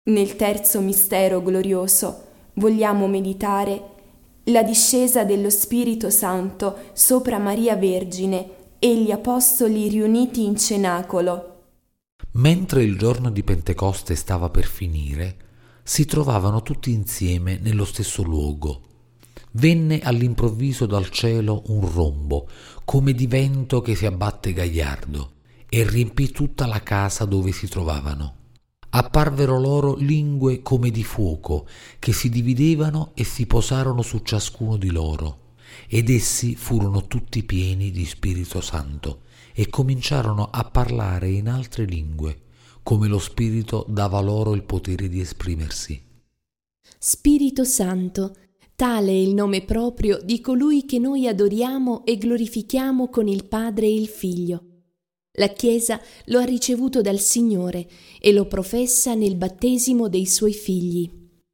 Nel terzo mistero glorioso vogliamo meditare la discesa dello Spirito Santo sopra Maria Vergine e gli Apostoli riuniti in cenacolo. Mentre il giorno di Pentecoste stava per finire, si trovavano tutti insieme nello stesso luogo. Venne all'improvviso dal cielo un rombo, come di vento che si abbatte gagliardo, e riempì tutta la casa dove si trovavano. Apparvero loro lingue come di fuoco, che si dividevano e si posarono su ciascuno di loro, ed essi furono tutti pieni di Spirito Santo, e cominciarono a parlare in altre lingue, come lo Spirito dava loro il potere di esprimersi. Spirito Santo, tale è il nome proprio di colui che noi adoriamo e glorifichiamo con il Padre e il Figlio. La Chiesa lo ha ricevuto dal Signore e lo professa nel battesimo dei suoi figli.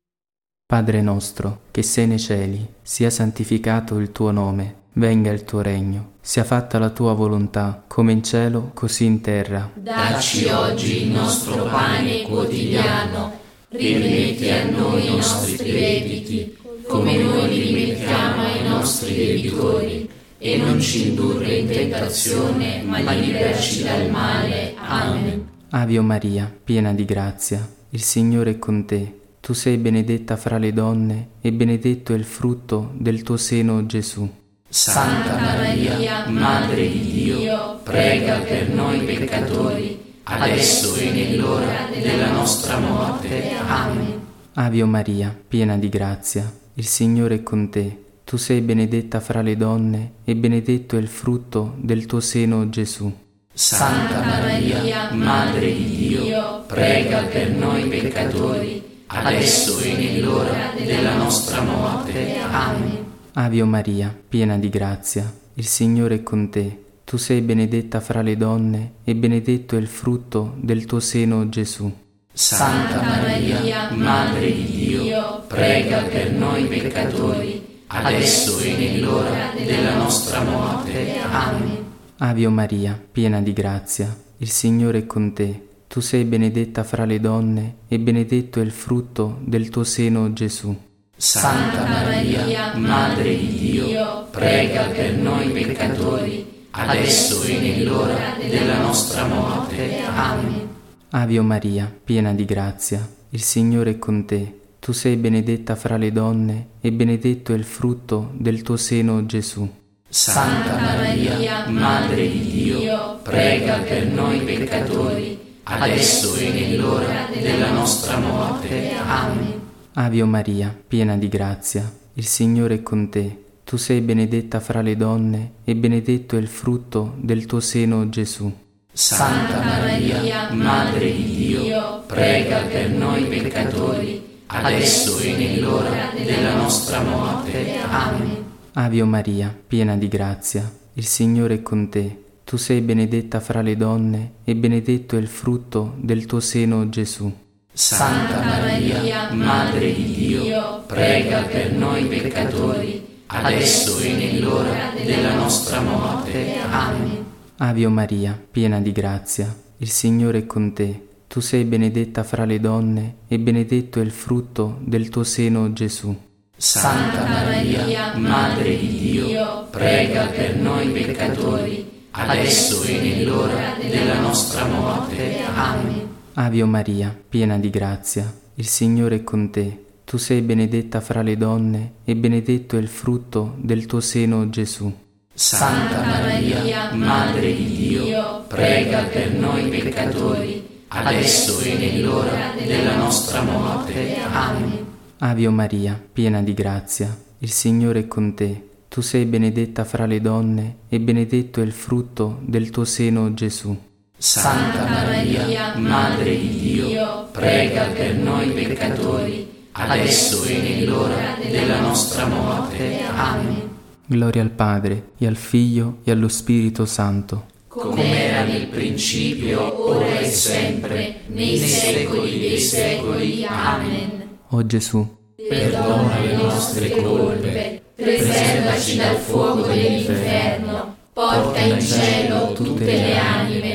Padre nostro, che sei nei cieli, sia santificato il tuo nome, venga il tuo regno, sia fatta la tua volontà, come in cielo, così in terra. Dacci oggi il nostro pane quotidiano, rimetti a noi i nostri debiti, come noi li rimettiamo ai nostri debitori, e non ci indurre in tentazione, ma liberaci dal male. Amen. Ave Maria, piena di grazia, il Signore è con te. Tu sei benedetta fra le donne, e benedetto è il frutto del tuo seno, Gesù. Santa Maria, Madre di Dio, prega per noi peccatori, adesso e nell'ora della nostra morte. Amen. Ave Maria, piena di grazia, il Signore è con te. Tu sei benedetta fra le donne, e benedetto è il frutto del tuo seno, Gesù. Santa Maria, Madre di Dio, prega per noi peccatori, adesso e nell'ora della nostra morte. Amen. Ave Maria, piena di grazia, il Signore è con te. Tu sei benedetta fra le donne, e benedetto è il frutto del tuo seno, Gesù. Santa Maria, Madre di Dio, prega per noi peccatori, adesso e nell'ora della nostra morte. Amen. Ave Maria, piena di grazia, il Signore è con te. Tu sei benedetta fra le donne, e benedetto è il frutto del tuo seno, Gesù. Santa Maria, Madre di Dio, prega per noi peccatori, adesso e nell'ora della nostra morte. Amen. Ave Maria, piena di grazia, il Signore è con te. Tu sei benedetta fra le donne, e benedetto è il frutto del tuo seno, Gesù. Santa Maria, Madre di Dio, prega per noi peccatori, adesso e nell'ora della nostra morte. Amen. Ave Maria, piena di grazia, il Signore è con te. Tu sei benedetta fra le donne, e benedetto è il frutto del tuo seno, Gesù. Santa Maria, Madre di Dio, prega per noi peccatori, adesso e nell'ora della nostra morte. Amen. Ave Maria, piena di grazia, il Signore è con te. Tu sei benedetta fra le donne, e benedetto è il frutto del tuo seno, Gesù. Santa Maria, Madre di Dio, prega per noi peccatori, adesso e nell'ora della nostra morte. Amen. Ave Maria, piena di grazia, il Signore è con te. Tu sei benedetta fra le donne, e benedetto è il frutto del tuo seno, Gesù. Santa Maria, Madre di Dio, prega per noi peccatori, adesso e nell'ora della nostra morte. Amen. Ave Maria, piena di grazia, il Signore è con te. Tu sei benedetta fra le donne, e benedetto è il frutto del tuo seno, Gesù. Santa Maria, Madre di Dio, prega per noi peccatori, adesso e nell'ora della nostra morte. Amen. Ave Maria, piena di grazia, il Signore è con te. Tu sei benedetta fra le donne, e benedetto è il frutto del tuo seno, Gesù. Santa Maria, Madre di Dio, prega per noi peccatori, adesso e nell'ora della nostra morte. Amen. Gloria al Padre, e al Figlio, e allo Spirito Santo. Come era nel principio, ora e sempre, nei secoli dei secoli. Amen. O Gesù, perdona le nostre colpe, preservaci dal fuoco dell'inferno, porta in cielo tutte le anime,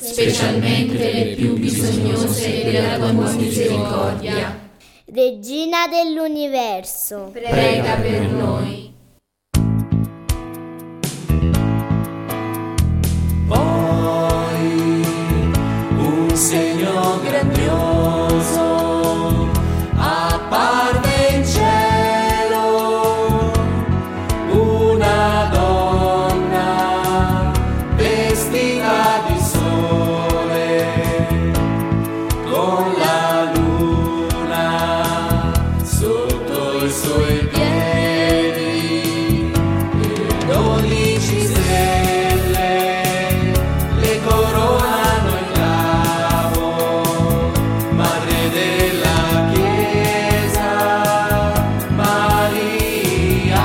specialmente le più bisognose della tua misericordia. Regina dell'universo, prega per noi. Poi un segno grandioso apparve in cielo, una donna vestita di sole, con la luna sotto i suoi piedi e 12 stelle le coronano in capo, madre della Chiesa, Maria,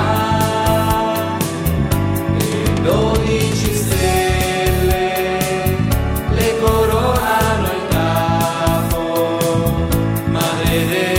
e 12 stelle le coronano in capo, madre della